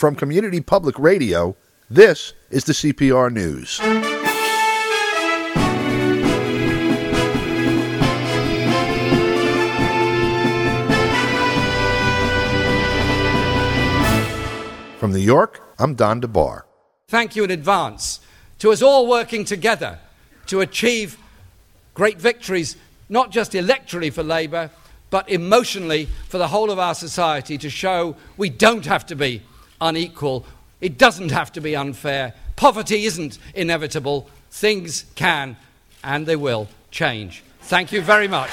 From Community Public Radio, this is the CPR News. From New York, I'm Don DeBar. Thank you in advance to us all working together to achieve great victories, not just electorally for Labour, but emotionally for the whole of our society, to show we don't have to be unequal, it doesn't have to be unfair, poverty isn't inevitable, things can and they will change. Thank you very much.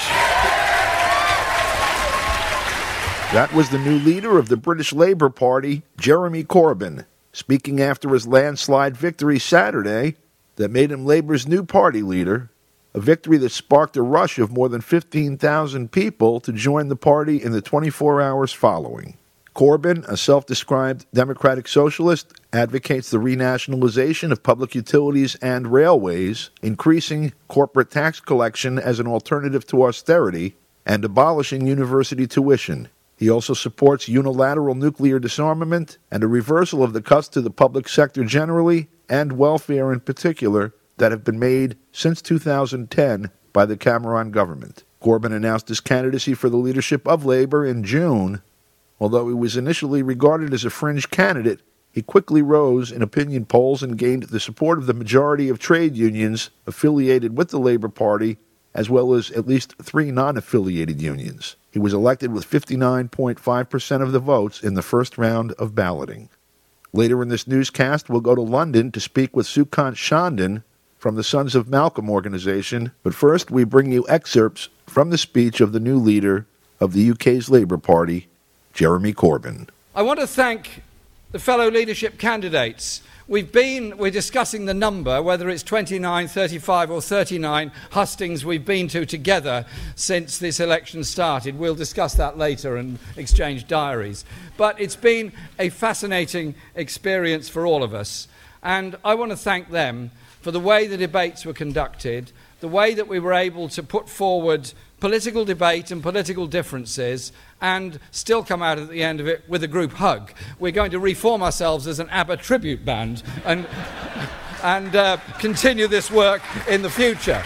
That was the new leader of the British Labour Party, Jeremy Corbyn, speaking after his landslide victory Saturday that made him Labour's new party leader, a victory that sparked a rush of more than 15,000 people to join the party in the 24 hours following. Corbyn, a self-described democratic socialist, advocates the renationalization of public utilities and railways, increasing corporate tax collection as an alternative to austerity, and abolishing university tuition. He also supports unilateral nuclear disarmament and a reversal of the cuts to the public sector generally and welfare in particular that have been made since 2010 by the Cameron government. Corbyn announced his candidacy for the leadership of Labour in June. Although he was initially regarded as a fringe candidate, he quickly rose in opinion polls and gained the support of the majority of trade unions affiliated with the Labour Party, as well as at least 3 non-affiliated unions. He was elected with 59.5% of the votes in the first round of balloting. Later in this newscast, we'll go to London to speak with Sukant Shandon from the Sons of Malcolm organization. But first, we bring you excerpts from the speech of the new leader of the UK's Labour Party, Jeremy Corbyn. I want to thank the fellow leadership candidates. We're discussing the number, whether it's 29, 35 or 39 hustings we've been to together since this election started. We'll discuss that later and exchange diaries. But it's been a fascinating experience for all of us. And I want to thank them for the way the debates were conducted, the way that we were able to put forward political debate and political differences and still come out at the end of it with a group hug. We're going to reform ourselves as an ABBA tribute band and continue this work in the future.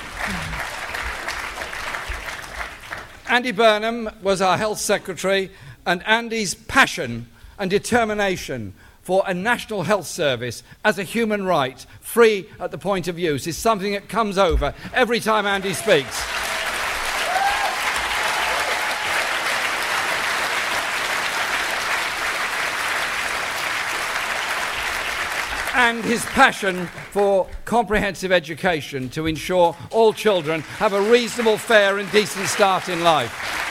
Andy Burnham was our health secretary, and Andy's passion and determination for a national health service as a human right, free at the point of use, is something that comes over every time Andy speaks. And his passion for comprehensive education to ensure all children have a reasonable, fair and decent start in life.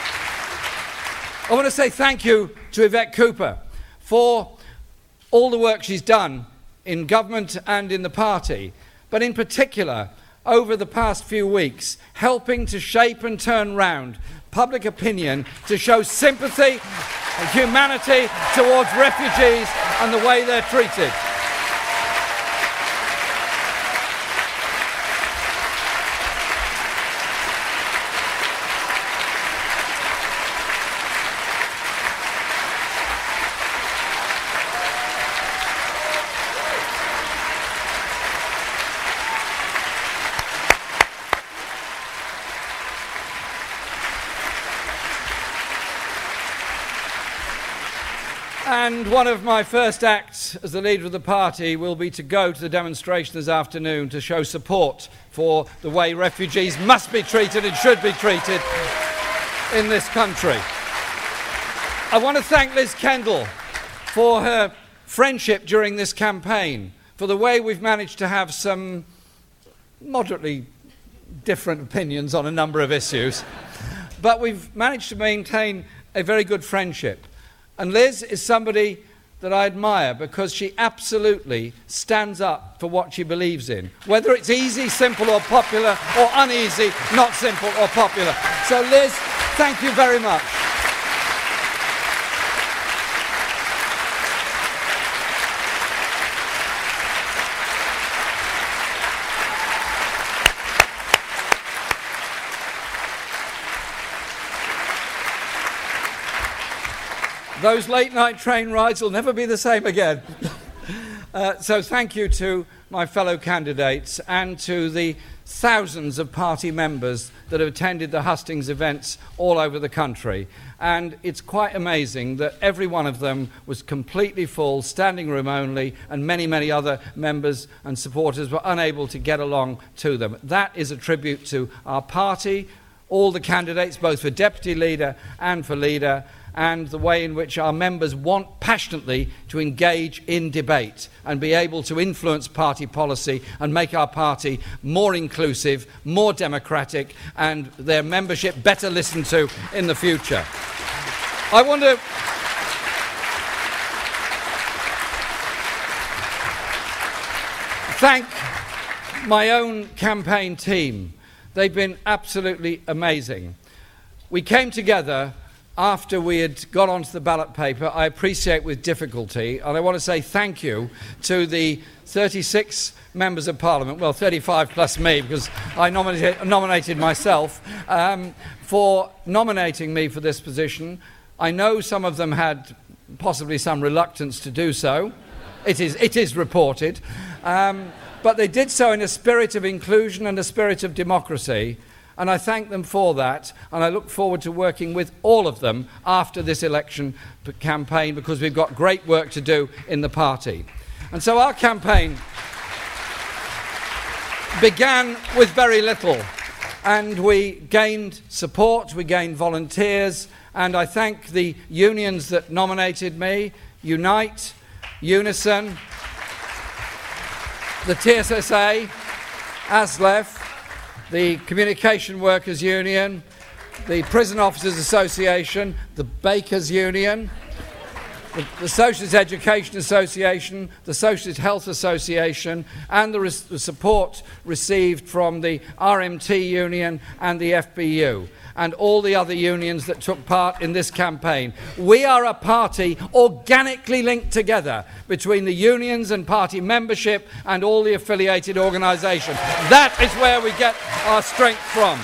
I want to say thank you to Yvette Cooper for all the work she's done in government and in the party, but in particular over the past few weeks, helping to shape and turn round public opinion to show sympathy and humanity towards refugees and the way they're treated. And one of my first acts as the leader of the party will be to go to the demonstration this afternoon to show support for the way refugees must be treated and should be treated in this country. I want to thank Liz Kendall for her friendship during this campaign, for the way we've managed to have some moderately different opinions on a number of issues, but we've managed to maintain a very good friendship. And Liz is somebody that I admire because she absolutely stands up for what she believes in, whether it's easy, simple or popular, or uneasy, not simple or popular. So Liz, thank you very much. Those late-night train rides will never be the same again. So thank you to my fellow candidates and to the thousands of party members that have attended the hustings events all over the country. And it's quite amazing that every one of them was completely full, standing room only, and many, many other members and supporters were unable to get along to them. That is a tribute to our party, all the candidates, both for deputy leader and for leader, and the way in which our members want passionately to engage in debate and be able to influence party policy and make our party more inclusive, more democratic, and their membership better listened to in the future. I want to thank my own campaign team. They've been absolutely amazing. We came together after we had got onto the ballot paper, I appreciate with difficulty, and I want to say thank you to the 36 members of Parliament, well 35 plus me because I nominated myself, for nominating me for this position. I know some of them had possibly some reluctance to do so. It is reported. But they did so in a spirit of inclusion and a spirit of democracy. And I thank them for that, and I look forward to working with all of them after this election campaign because we've got great work to do in the party. And so our campaign began with very little, and we gained support, we gained volunteers, and I thank the unions that nominated me, Unite, Unison, the TSSA, ASLEF, the Communication Workers Union, the Prison Officers Association, the Bakers Union, the Socialist Education Association, the Socialist Health Association, and the support received from the RMT Union and the FBU, and all the other unions that took part in this campaign. We are a party organically linked together between the unions and party membership and all the affiliated organisations. That is where we get our strength from.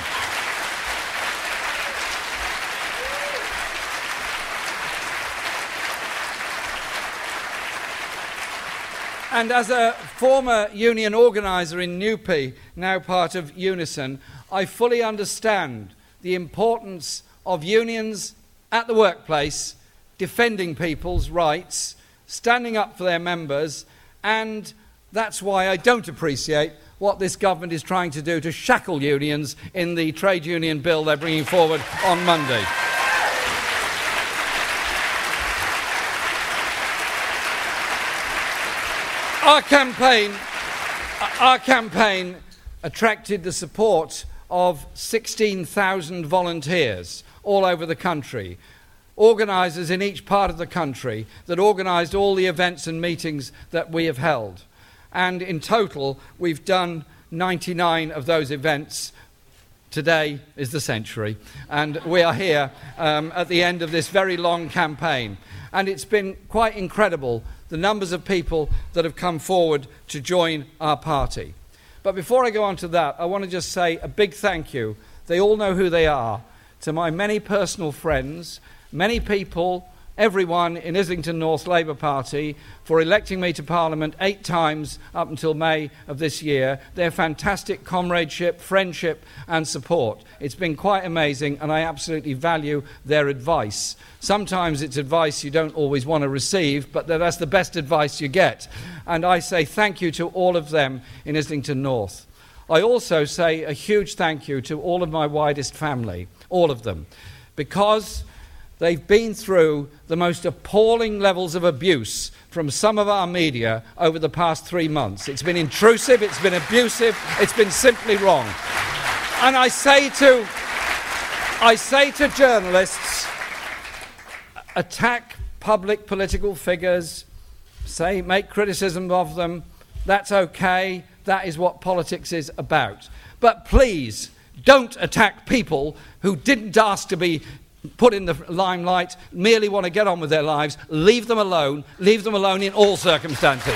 And as a former union organiser in Newpie, now part of Unison, I fully understand the importance of unions at the workplace, defending people's rights, standing up for their members, and that's why I don't appreciate what this government is trying to do to shackle unions in the trade union bill they're bringing forward on Monday. Our campaign attracted the support of 16,000 volunteers all over the country, organisers in each part of the country that organised all the events and meetings that we have held. And in total, we've done 99 of those events. Today is the century, and we are here at the end of this very long campaign. And it's been quite incredible, the numbers of people that have come forward to join our party. But before I go on to that, I want to just say a big thank you. They all know who they are. To my many personal friends, many people, everyone in Islington North Labour Party for electing me to Parliament 8 times up until May of this year. Their fantastic comradeship, friendship and support. It's been quite amazing, and I absolutely value their advice. Sometimes it's advice you don't always want to receive, but that's the best advice you get. And I say thank you to all of them in Islington North. I also say a huge thank you to all of my widest family, all of them, because they've been through the most appalling levels of abuse from some of our media over the past 3 months. It's been intrusive, it's been abusive, it's been simply wrong. And I say to journalists, attack public political figures, make criticism of them, that's okay, that is what politics is about. But please, don't attack people who didn't ask to be put in the limelight, merely want to get on with their lives. Leave them alone in all circumstances.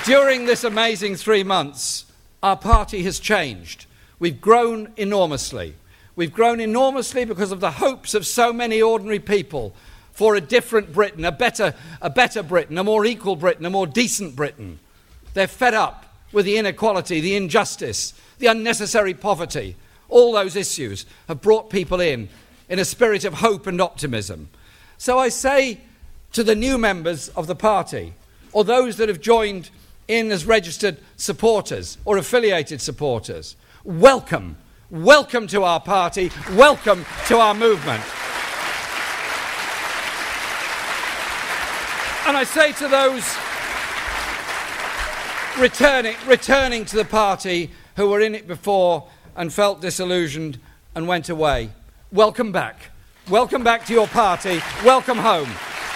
During this amazing 3 months, our party has changed. We've grown enormously. We've grown enormously because of the hopes of so many ordinary people for a different Britain, a better Britain, a more equal Britain, a more decent Britain. They're fed up with the inequality, the injustice, the unnecessary poverty. All those issues have brought people in a spirit of hope and optimism. So I say to the new members of the party, or those that have joined in as registered supporters or affiliated supporters, welcome. Welcome to our party. Welcome to our movement. And I say to those returning to the party who were in it before and felt disillusioned and went away, welcome back. Welcome back to your party. Welcome home.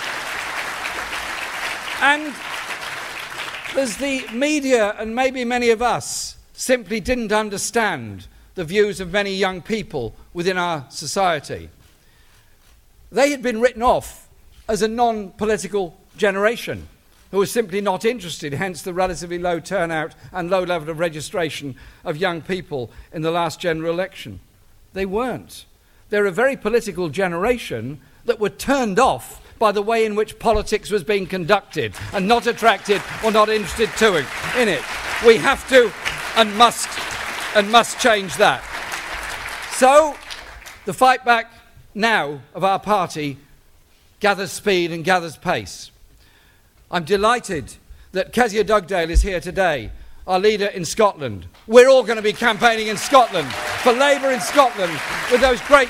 And there's the media, and maybe many of us simply didn't understand the views of many young people within our society. They had been written off as a non-political generation who were simply not interested, hence the relatively low turnout and low level of registration of young people in the last general election. They weren't. They're a very political generation that were turned off by the way in which politics was being conducted and not attracted or not interested in it. We have to and must change that. So the fight back now of our party gathers speed and gathers pace. I'm delighted that Kezia Dugdale is here today, our leader in Scotland. We're all going to be campaigning in Scotland for Labour in Scotland with those great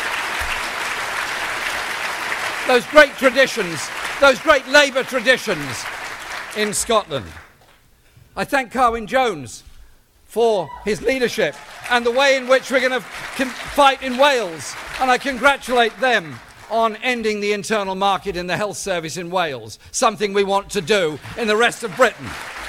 traditions, those great Labour traditions in Scotland. I thank Carwyn Jones for his leadership and the way in which we're going to fight in Wales, and I congratulate them on ending the internal market in the health service in Wales, something we want to do in the rest of Britain.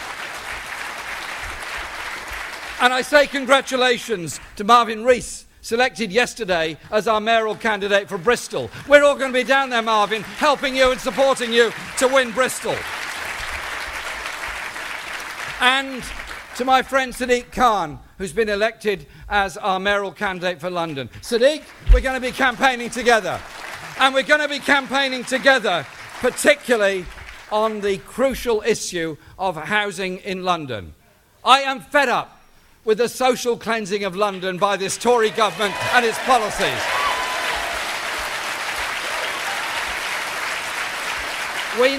And I say congratulations to Marvin Rees, selected yesterday as our mayoral candidate for Bristol. We're all going to be down there, Marvin, helping you and supporting you to win Bristol. And to my friend Sadiq Khan, who's been elected as our mayoral candidate for London. Sadiq, we're going to be campaigning together. And we're going to be campaigning together, particularly on the crucial issue of housing in London. I am fed up with the social cleansing of London by this Tory government and its policies. We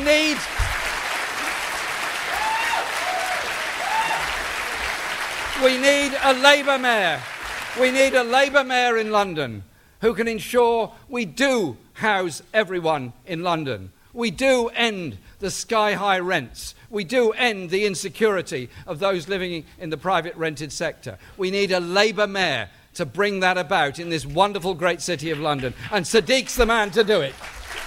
need a Labour mayor. We need a Labour mayor in London who can ensure we do house everyone in London. We do end the sky-high rents. We do end the insecurity of those living in the private rented sector. We need a Labour mayor to bring that about in this wonderful great city of London. And Sadiq's the man to do it.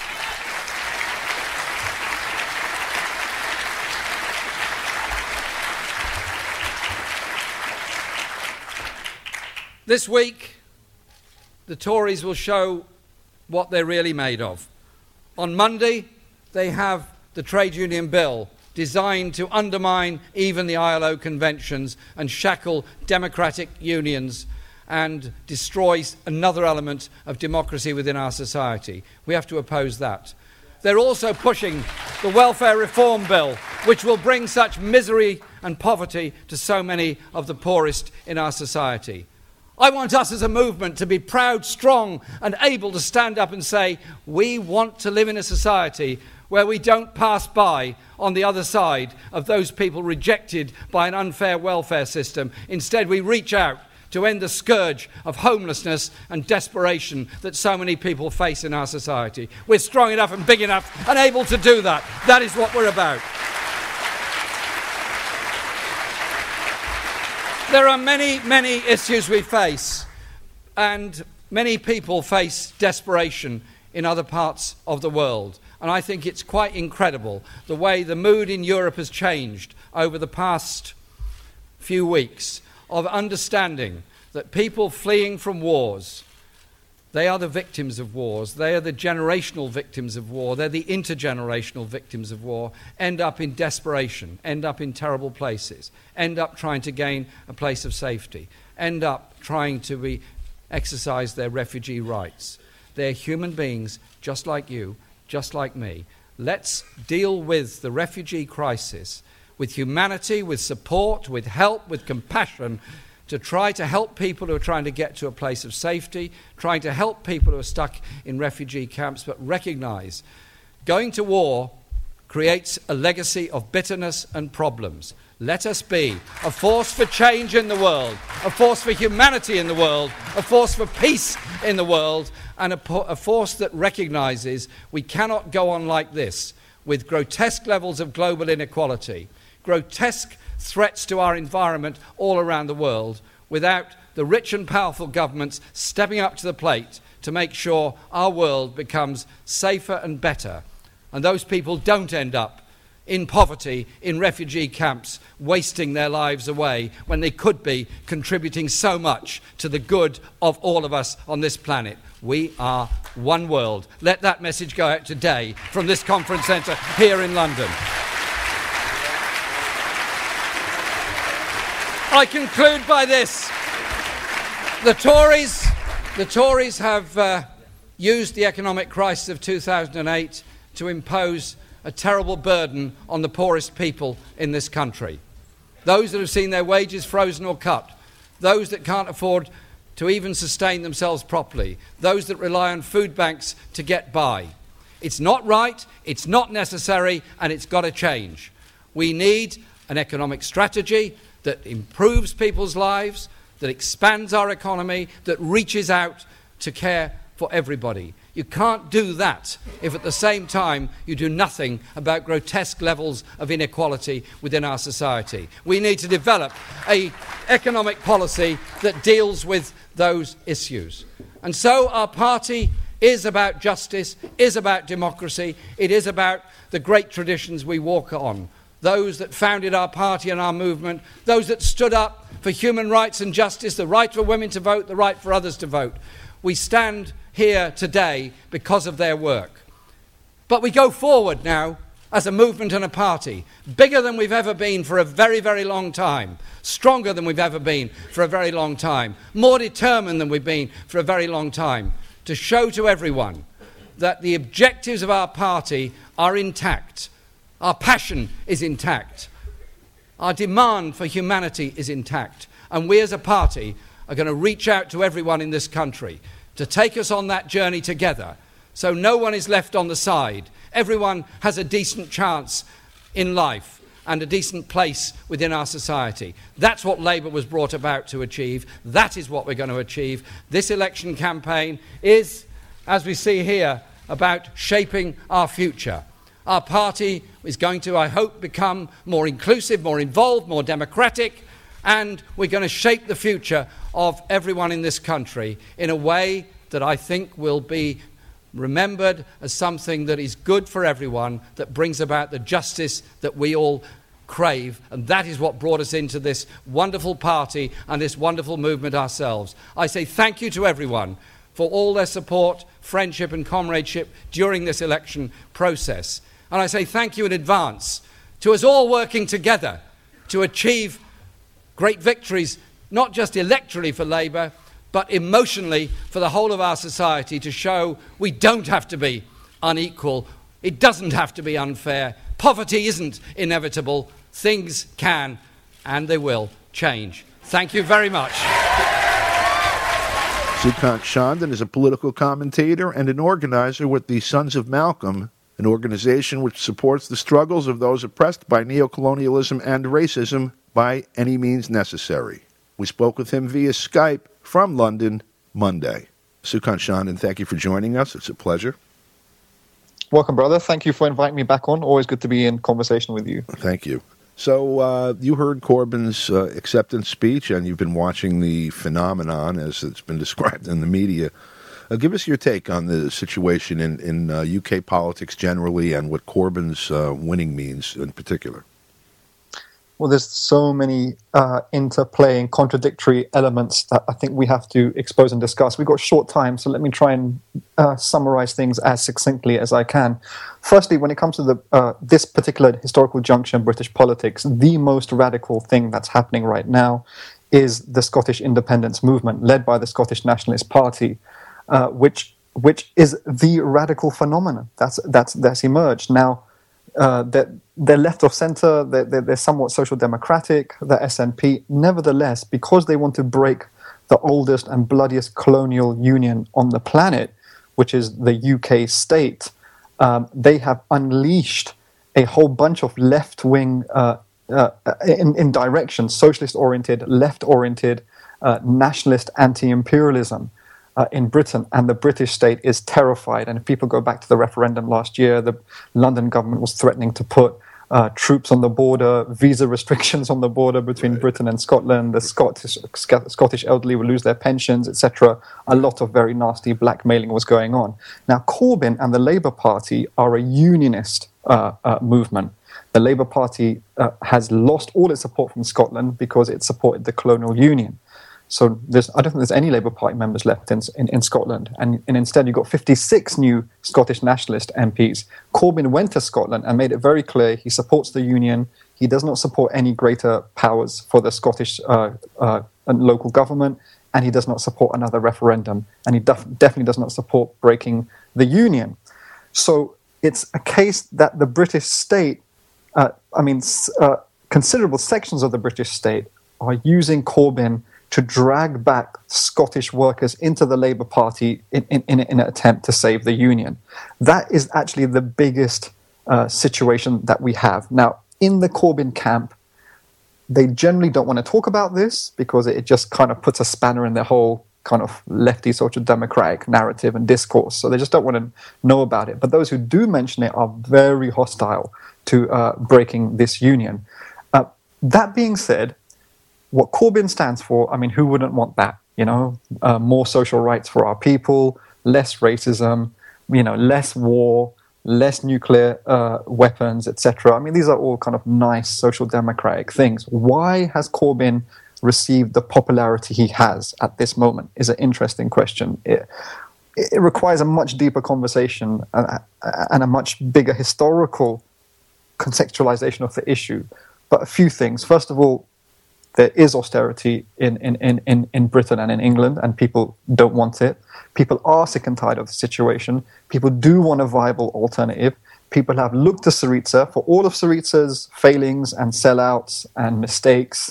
This week, the Tories will show what they're really made of. On Monday, they have the trade union bill designed to undermine even the ILO conventions and shackle democratic unions and destroy another element of democracy within our society. We have to oppose that. They're also pushing the welfare reform bill, which will bring such misery and poverty to so many of the poorest in our society. I want us as a movement to be proud, strong, and able to stand up and say, we want to live in a society where we don't pass by on the other side of those people rejected by an unfair welfare system. Instead, we reach out to end the scourge of homelessness and desperation that so many people face in our society. We're strong enough and big enough and able to do that. That is what we're about. There are many, many issues we face, and many people face desperation in other parts of the world. And I think it's quite incredible the way the mood in Europe has changed over the past few weeks of understanding that people fleeing from wars, They are the victims of wars. They are the generational victims of war. They're the intergenerational victims of war, end up in desperation, end up in terrible places, end up trying to gain a place of safety, end up trying to exercise their refugee rights. They're human beings just like you, just like me. Let's deal with the refugee crisis with humanity, with support, with help, with compassion, to try to help people who are trying to get to a place of safety, trying to help people who are stuck in refugee camps, but recognize going to war creates a legacy of bitterness and problems. Let us be a force for change in the world, a force for humanity in the world, a force for peace in the world, and a force that recognizes we cannot go on like this with grotesque levels of global inequality, grotesque threats to our environment all around the world, without the rich and powerful governments stepping up to the plate to make sure our world becomes safer and better, and those people don't end up in poverty, in refugee camps, wasting their lives away when they could be contributing so much to the good of all of us on this planet. We are one world. Let that message go out today from this conference centre here in London. I conclude by this. The Tories have used the economic crisis of 2008 to impose a terrible burden on the poorest people in this country. Those that have seen their wages frozen or cut, those that can't afford to even sustain themselves properly, those that rely on food banks to get by. It's not right, it's not necessary, and it's got to change. We need an economic strategy that improves people's lives, that expands our economy, that reaches out to care for everybody. You can't do that if at the same time you do nothing about grotesque levels of inequality within our society. We need to develop an economic policy that deals with those issues. And so our party is about justice, is about democracy, it is about the great traditions we walk on. Those that founded our party and our movement, those that stood up for human rights and justice, the right for women to vote, the right for others to vote. We stand here today because of their work. But we go forward now as a movement and a party, bigger than we've ever been for a very, very long time, stronger than we've ever been for a very long time, more determined than we've been for a very long time, to show to everyone that the objectives of our party are intact. Our passion is intact. Our demand for humanity is intact. And we as a party are going to reach out to everyone in this country to take us on that journey together, so no one is left on the side. Everyone has a decent chance in life and a decent place within our society. That's what Labour was brought about to achieve. That is what we're going to achieve. This election campaign is, as we see here, about shaping our future. Our party is going to, I hope, become more inclusive, more involved, more democratic, and we're going to shape the future of everyone in this country in a way that I think will be remembered as something that is good for everyone, that brings about the justice that we all crave, and that is what brought us into this wonderful party and this wonderful movement ourselves. I say thank you to everyone for all their support, friendship and comradeship during this election process. And I say thank you in advance to us all working together to achieve great victories, not just electorally for Labour, but emotionally for the whole of our society, to show we don't have to be unequal, it doesn't have to be unfair, poverty isn't inevitable, things can and they will change. Thank you very much. Sukant Chandhan is a political commentator and an organizer with the Sons of Malcolm, an organization which supports the struggles of those oppressed by neocolonialism and racism by any means necessary. We spoke with him via Skype from London Monday. Sukant Chandhan, thank you for joining us. It's a pleasure. Welcome, brother. Thank you for inviting me back on. Always good to be in conversation with you. Thank you. So you heard Corbyn's acceptance speech, and you've been watching the phenomenon as it's been described in the media. Give us your take on the situation in UK politics generally and what Corbyn's winning means in particular. Well, there's so many interplaying, contradictory elements that I think we have to expose and discuss. We've got short time, so let me try and summarize things as succinctly as I can. Firstly, when it comes to this particular historical juncture in British politics, the most radical thing that's happening right now is the Scottish independence movement, led by the Scottish Nationalist Party, which is the radical phenomenon that's emerged now. They're left of centre, they're somewhat social democratic, the SNP. Nevertheless, because they want to break the oldest and bloodiest colonial union on the planet, which is the UK state, they have unleashed a whole bunch of left-wing, in direction, socialist-oriented, left-oriented, nationalist anti-imperialism in Britain, and the British state is terrified. And if people go back to the referendum last year, the London government was threatening to put troops on the border, visa restrictions on the border between Britain and Scotland. The Scottish elderly will lose their pensions, etc. A lot of very nasty blackmailing was going on. Now, Corbyn and the Labour Party are a unionist movement. The Labour Party has lost all its support from Scotland because it supported the colonial union. So I don't think there's any Labour Party members left in Scotland. And instead you've got 56 new Scottish nationalist MPs. Corbyn went to Scotland and made it very clear he supports the union. He does not support any greater powers for the Scottish local government. And he does not support another referendum. And he definitely does not support breaking the union. So it's a case that the British state, considerable sections of the British state are using Corbyn to drag back Scottish workers into the Labour Party in an attempt to save the union. That is actually the biggest situation that we have. Now, in the Corbyn camp, they generally don't want to talk about this because it just kind of puts a spanner in their whole kind of lefty social democratic narrative and discourse. So they just don't want to know about it. But those who do mention it are very hostile to breaking this union. That being said, what Corbyn stands for, I mean, who wouldn't want that? More social rights for our people, less racism, less war, less nuclear weapons, etc. I mean, these are all kind of nice social democratic things. Why has Corbyn received the popularity he has at this moment is an interesting question. It requires a much deeper conversation and a much bigger historical contextualization of the issue. But a few things. First of all, there is austerity in Britain and in England, and people don't want it. People are sick and tired of the situation. People do want a viable alternative. People have looked to Syriza for all of Syriza's failings and sellouts and mistakes.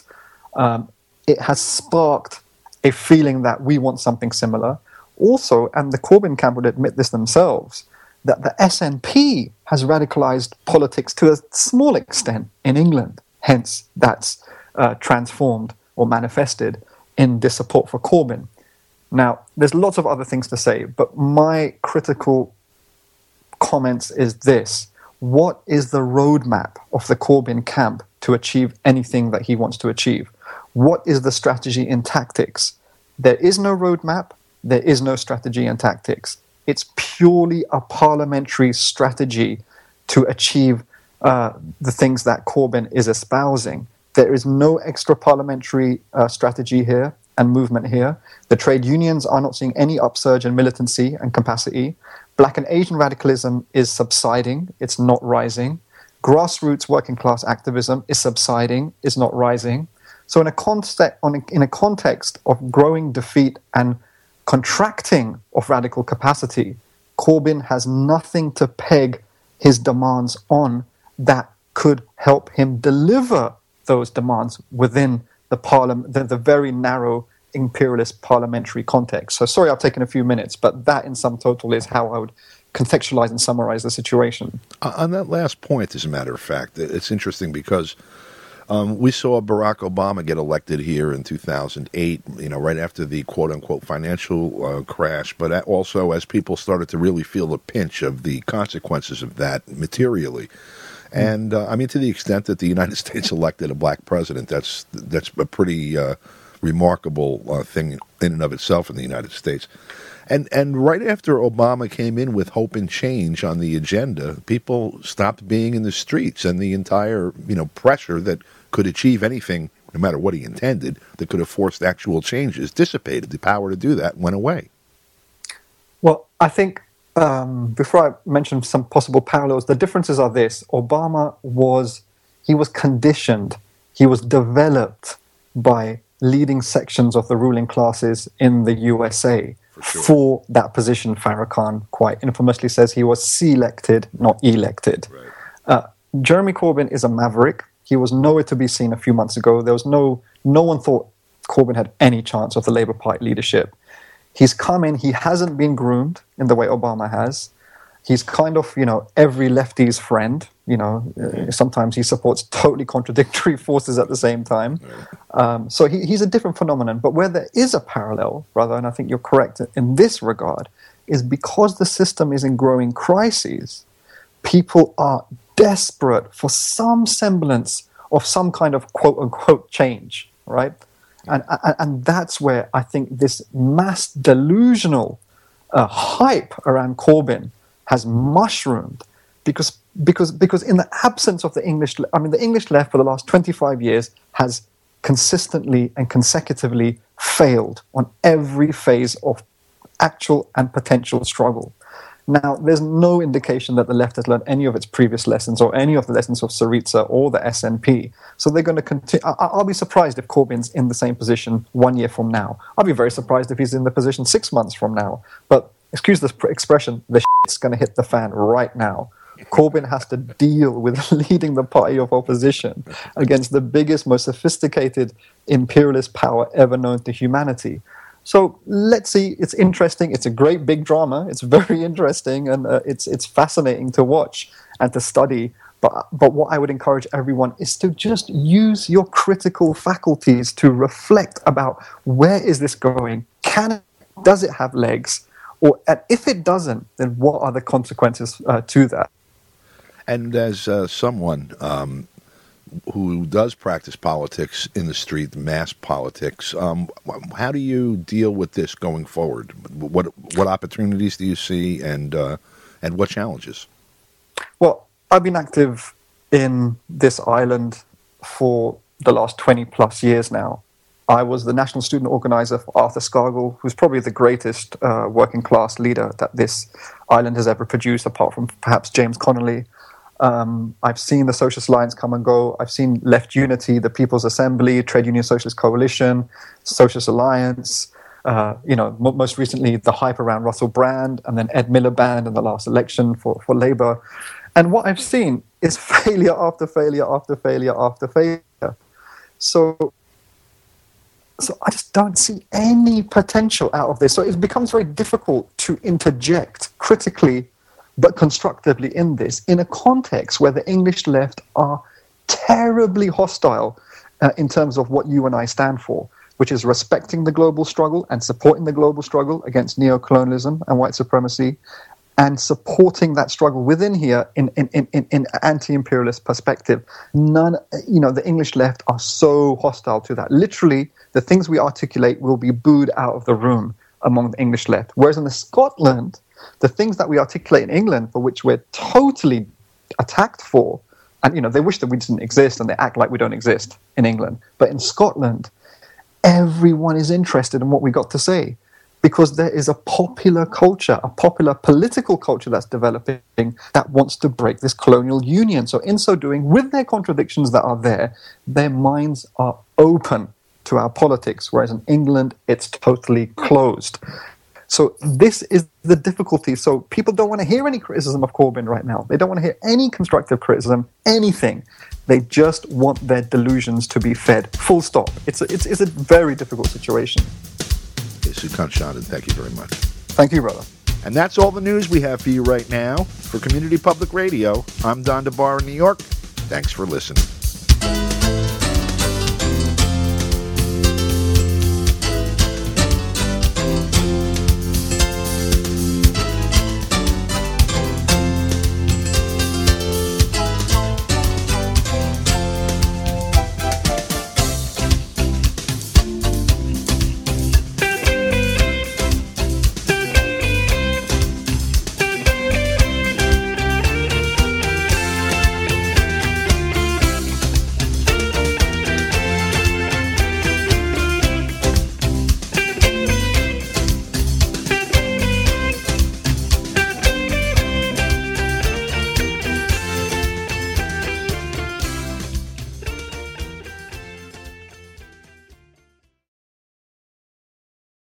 It has sparked a feeling that we want something similar. Also, and the Corbyn camp would admit this themselves, that the SNP has radicalized politics to a small extent in England. Hence, that's transformed or manifested in this support for Corbyn. Now, there's lots of other things to say, but my critical comments is this. What is the roadmap of the Corbyn camp to achieve anything that he wants to achieve? What is the strategy and tactics? There is no roadmap. There is no strategy and tactics. It's purely a parliamentary strategy to achieve the things that Corbyn is espousing. There is no extra parliamentary strategy here and movement here. The trade unions are not seeing any upsurge in militancy and capacity. Black and Asian radicalism is subsiding. It's not rising. Grassroots working class activism is subsiding. It's not rising. So in a context of growing defeat and contracting of radical capacity, Corbyn has nothing to peg his demands on that could help him deliver those demands within the very narrow imperialist parliamentary context. So sorry I've taken a few minutes, but that in sum total is how I would contextualize and summarize the situation. On that last point, as a matter of fact, it's interesting because we saw Barack Obama get elected here in 2008, right after the quote-unquote financial crash, but also as people started to really feel the pinch of the consequences of that materially. And to the extent that the United States elected a black president, that's a pretty remarkable thing in and of itself in the United States. And right after Obama came in with hope and change on the agenda, people stopped being in the streets, and the entire pressure that could achieve anything, no matter what he intended, that could have forced actual changes dissipated. The power to do that went away. Well, I think before I mention some possible parallels, the differences are this. Obama was conditioned, he was developed by leading sections of the ruling classes in the USA for that position. Farrakhan quite infamously says he was selected, not elected. Right. Jeremy Corbyn is a maverick. He was nowhere to be seen a few months ago. There was no one thought Corbyn had any chance of the Labour Party leadership. He's come in, he hasn't been groomed in the way Obama has. He's kind of, every lefty's friend. Sometimes he supports totally contradictory forces at the same time. So he's a different phenomenon. But where there is a parallel, brother, and I think you're correct in this regard, is because the system is in growing crises, people are desperate for some semblance of some kind of quote-unquote change, right? And that's where I think this mass delusional hype around Corbyn has mushroomed because in the absence of the English left for the last 25 years has consistently and consecutively failed on every phase of actual and potential struggle. Now, there's no indication that the left has learned any of its previous lessons or any of the lessons of Syriza or the SNP. So they're going to continue. I'll be surprised if Corbyn's in the same position 1 year from now. I'll be very surprised if he's in the position 6 months from now. But excuse this expression, the shit's going to hit the fan right now. Corbyn has to deal with leading the party of opposition against the biggest, most sophisticated imperialist power ever known to humanity. So let's see. It's interesting. It's a great big drama. It's very interesting, and it's fascinating to watch and to study. But what I would encourage everyone is to just use your critical faculties to reflect about where is this going? Does it have legs? And if it doesn't, then what are the consequences to that? And as someone who does practice politics in the street, mass politics, how do you deal with this going forward? What opportunities do you see, and what challenges? Well, I've been active in this island for the last 20 plus years now. I was the national student organizer for Arthur Scargill, who's probably the greatest working class leader that this island has ever produced, apart from perhaps James Connolly. I've seen the Socialist Alliance come and go. I've seen Left Unity, the People's Assembly, Trade Union Socialist Coalition, Socialist Alliance, most recently the hype around Russell Brand and then Ed Miliband in the last election for Labour. And what I've seen is failure after failure after failure after failure. So I just don't see any potential out of this. So it becomes very difficult to interject critically but constructively in this, in a context where the English left are terribly hostile in terms of what you and I stand for, which is respecting the global struggle and supporting the global struggle against neocolonialism and white supremacy, and supporting that struggle within here in anti-imperialist perspective. The English left are so hostile to that. Literally, the things we articulate will be booed out of the room among the English left. Whereas in Scotland, the things that we articulate in England, for which we're totally attacked for, and they wish that we didn't exist and they act like we don't exist in England. But in Scotland, everyone is interested in what we got to say because there is a popular culture, a popular political culture that's developing that wants to break this colonial union. So in so doing, with their contradictions that are there, their minds are open to our politics, whereas in England, it's totally closed. So this is the difficulty. So people don't want to hear any criticism of Corbyn right now. They don't want to hear any constructive criticism, anything. They just want their delusions to be fed. Full stop. It's a very difficult situation. Sukant Shandan, thank you very much. Thank you, brother. And that's all the news we have for you right now. For Community Public Radio, I'm Don DeBar in New York. Thanks for listening.